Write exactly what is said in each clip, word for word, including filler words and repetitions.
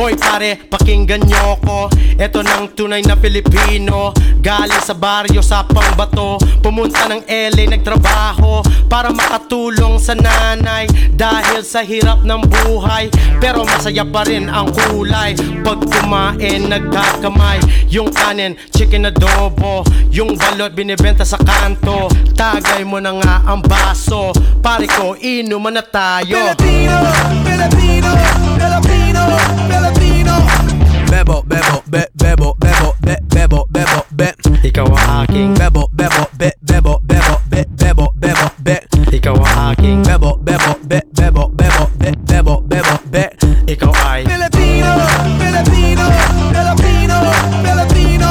Hoy pare, pakinggan nyo ko. Eto ng tunay na Pilipino, galing sa baryo sa Pangbato, pumunta ng L A nagtrabaho para makatulong sa nanay dahil sa hirap ng buhay. Pero masaya pa rin ang kulay pag kumain nagkakamay. Yung kanin, chicken adobo, yung balot binibenta sa kanto. Tagay mo na nga ang baso, pare ko inuman na tayo. Filipino, Filipino, Filipino, Filipino. Bebo, bebo, be, bebo, bebo, be, bebo, bebo, be. Ikaw ang aking Bebo, bebo, be, bebo, bebo, be, bebo, bebo, be. Ikaw ang aking Bebo, bebo, be, bebo, bebo, be, bebo, bebo, be. Ikaw ay Filipino, Filipino, Filipino, Filipino.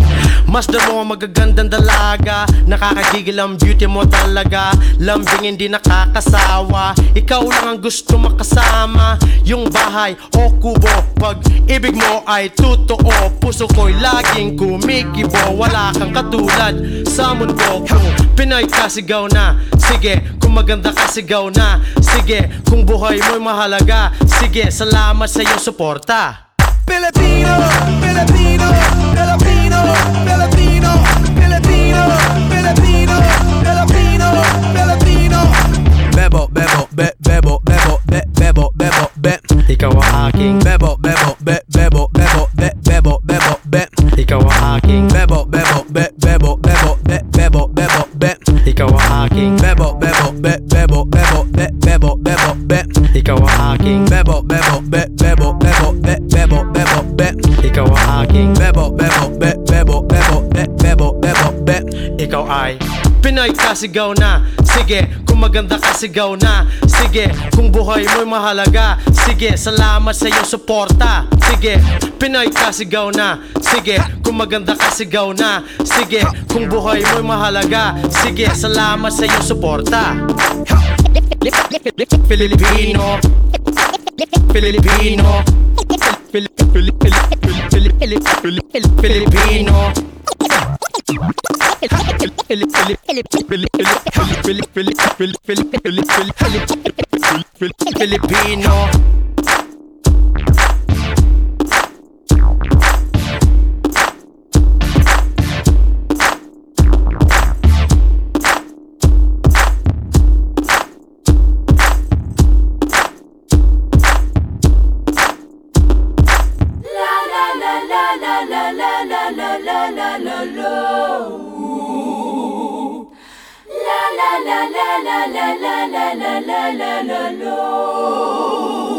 Masdan mo ang magagandang dalaga, nakakagigil ang beauty mo talaga. Lambing hindi nakakasawa, ikaw lang ang gusto makasama. Yung bahay o kubo, pag ibig mo ay totoo. Puso ko'y laging kumikibo, wala kang katulad sa mundo ko. Pinoy ka, sigaw na, sige. Kung maganda ka, sigaw na, sige. Kung buhay mo'y mahalaga, sige. Salamat sa iyong suporta. Filipino, Filipino, Filipino, Filipino, Filipino, Filipino, Filipino, Filipino. Bebo, bebo, be, bebo, bebo, be, bebo, bebo, be. Ikaw ang aking Bebo, bebo, be, bebo, bebo, be, bebo, bebo, be. Ikaw ang aking Bebo, bebo, be, bebo, bebo, be, bebo, bebo, be. Ikaw ang aking Bebo, bebo, be, bebo, bebo, be, bebo, bebo, be. Ikaw ang aking Bebo, bebo, be, bebo, bebo, be, bebo, bebo, be. Ikaw ang aking Bebo, bebo, be, bebo, bebo, be, bebo, bebo, be. Ikaw ay Pinoy ka, sigaw na, sige. Kung maganda ka, sigaw na, sige. Kung buhay mo'y mahalaga, sige. Salamat sa iyong suporta, sige. Pinoy ka, sigaw na, sige. Kung maganda ka, sigaw na, sige. Kung buhay mo'y mahalaga, sige. Salamat sa iyong suporta. Filipino, Filipino, Filipino, Filipino. La la la la la la la la la la la la la.